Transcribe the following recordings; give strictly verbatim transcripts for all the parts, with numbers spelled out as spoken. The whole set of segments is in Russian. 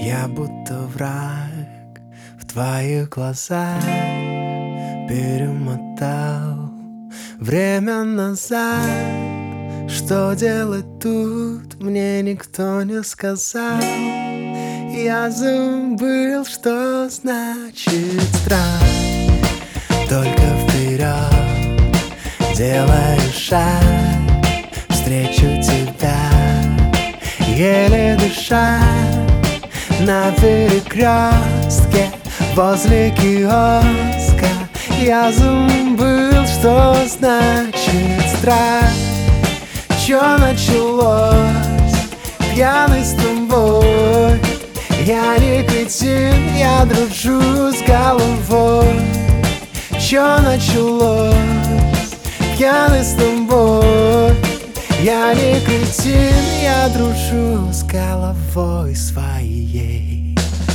Я будто враг в твоих глазах, перемотал время назад. Что делать тут, мне никто не сказал. Я забыл, что значит страх. Только вперед делаю шаг, встречу тебя, еле дыша. На перекрестке возле киоска я забыл, что значит страх. Чё началось, пьяный с тобой? Я не кретин, я дружу с головой. Чё началось, пьяный с тобой? Я не кретин, я дружу с головой своей.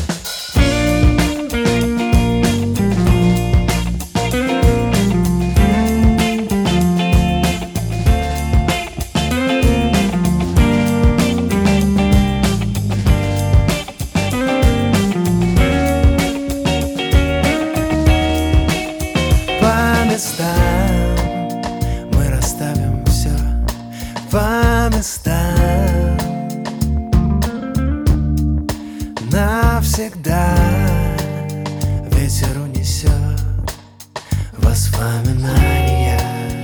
По местам мы расставим все, по местам навсегда. Ветер унесет воспоминания.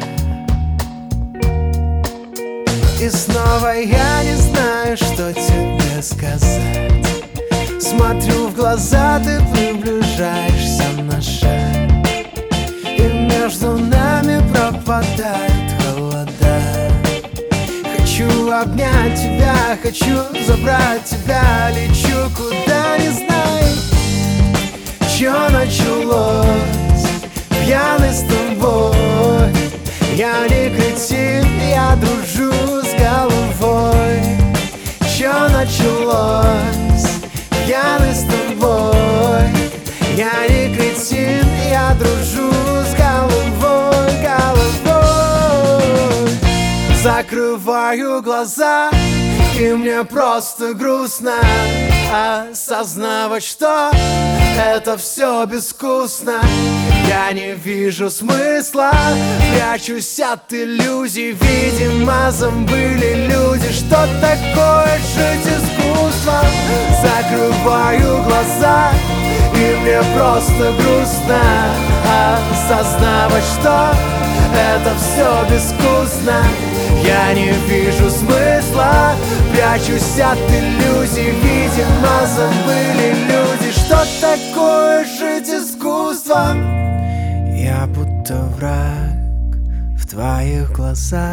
И снова я не знаю, что тебе сказать. Смотрю в глаза, ты приближаешься на шаг, и между нами пропадают холода. Хочу обнять тебя, хочу забрать тебя, лечу куда не знаю. Чё началось, пьяный с тобой? Я не кретин, я дружу с головой. Чё началось, пьяный с тобой? Я не кретин, я дружу с головой, головой. Закрываю глаза, и мне просто грустно осознавать, что это все безвкусно. Я не вижу смысла, прячусь от иллюзий. Видимо, забыли люди, что такое жить искусством. Закрываю глаза, и мне просто грустно осознавать, что это все безвкусно. Я не вижу смысла, прячусь от иллюзий. Видимо, забыли люди, что такое жить искусством. Я будто враг в твоих глазах,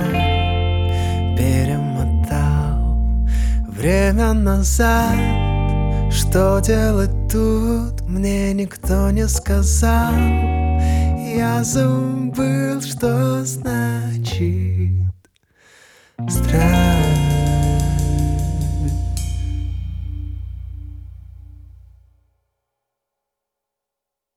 перемотал время назад. Что делать тут, мне никто не сказал. Я забыл, что значит страх.